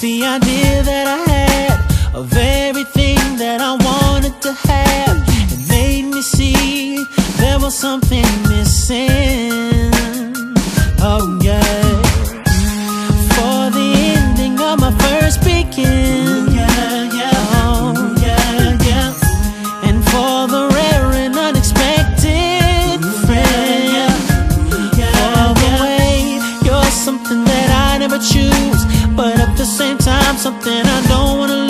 the idea that I had of everything that I wanted to have, it made me see there was something missing. Oh yeah. For the ending of my first begin, and for the rare and unexpected friend, for the way you're something that I never choose, but at the same time something I don't wanna